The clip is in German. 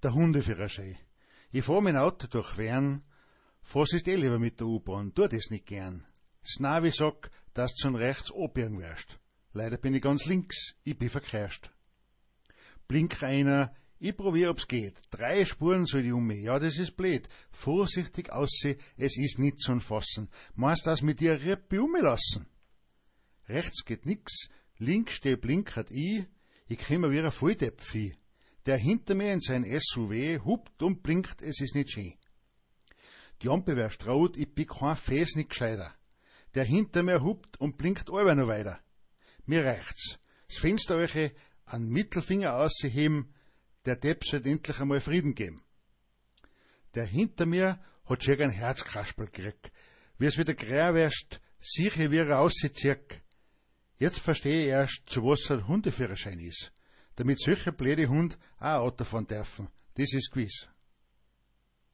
Der Hundeführerschein. Ich fahr mein Auto durch Wern, fahr's ist lieber mit der U-Bahn, tu das nicht gern. Das Navi sagt, dass du schon rechts abbiegen wirst. Leider bin ich ganz links, ich bin verkehrscht. Blink einer, ich probier, ob's geht. 3 Spuren soll ich mir, ja, das ist blöd. Vorsichtig aussehen, es ist nicht zu fassen. Meinst das mit dir Rippe lassen? Rechts geht nix, links steh blinkert ich komm mir wie ein Volldepp-Vieh. Der hinter mir in sein SUV hupt und blinkt, es ist nicht schön. Die Ampel wär rot, ich bin kein Fes nicht gescheiter. Der hinter mir hupt und blinkt allweil noch weiter. Mir reicht's. Das Fenster euch einen Mittelfinger ausheben, der Depp sollt endlich einmal Frieden geben. Der hinter mir hat schon ein Herzkasperl gekriegt. Wie's wieder grau wärst, sicher wie er rauszieht. Jetzt verstehe ich erst, zu was ein Hundeführerschein ist. Damit solche blöde Hund auch Auto fahren dürfen. Das ist gewiss.